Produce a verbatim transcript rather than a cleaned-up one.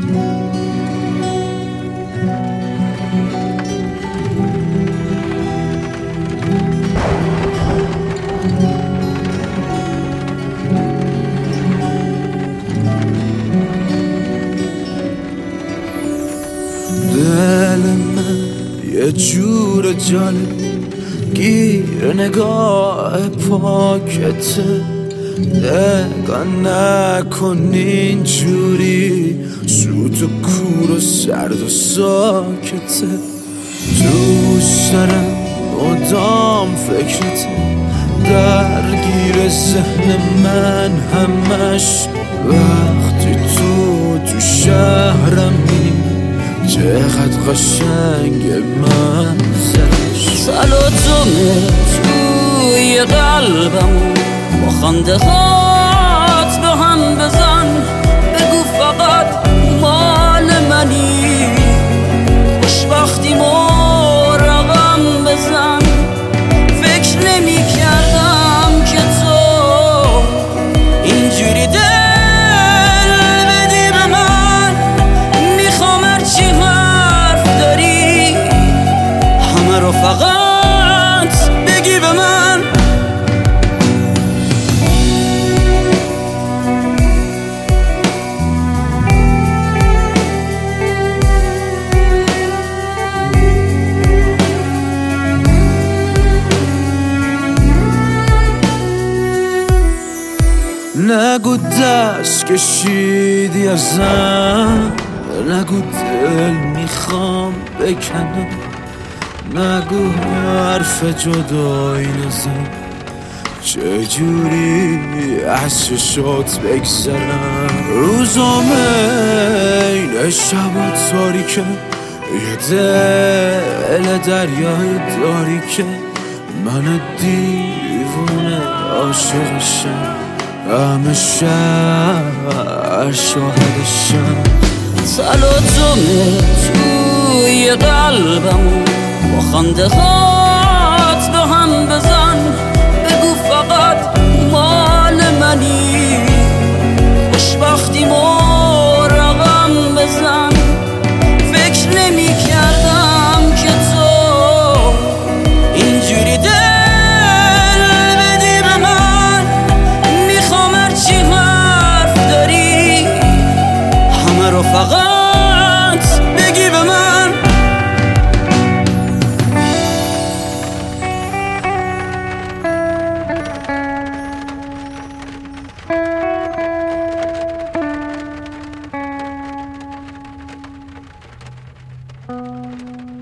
دل من یه جور جالب گیر نگاه پاکته، نگاه نکن اینجوری سوت و کور و سرد و ساکته. دوست دارم مدام فکرته، درگیر ذهن من همش وقتی تو تو شهرم می چقدر قشنگ منظرش. تلاطمه توی قلبم با خنده هات به هم بزن، بگو فقط مال منی، خوشبختیمو رقم بزن. فکر نمی کردم که تو اینجوری دل بدی به من، میخوام هرچی حرف داری همه رو فقط بگی به من. نگو دست کشیدی ازم، نگو دل میخوام بکنم، نگو حرف جدایی نزن، چجوری از چشات بگذرم. روزامه این شب تاریکه، یه دل دریای داری که من دیوونه عاشقشم، همه شهر شاهدشم. تلاطمه توی قلبم با خنده هات به هم بزن، بگو فقط مال منی، خوشبختیمو رقم بزن. فکر نمی کردم که تو اینجوری دل بدی به من، میخوام هرچی حرف داری همه رو فقط بگی به من. Thank you.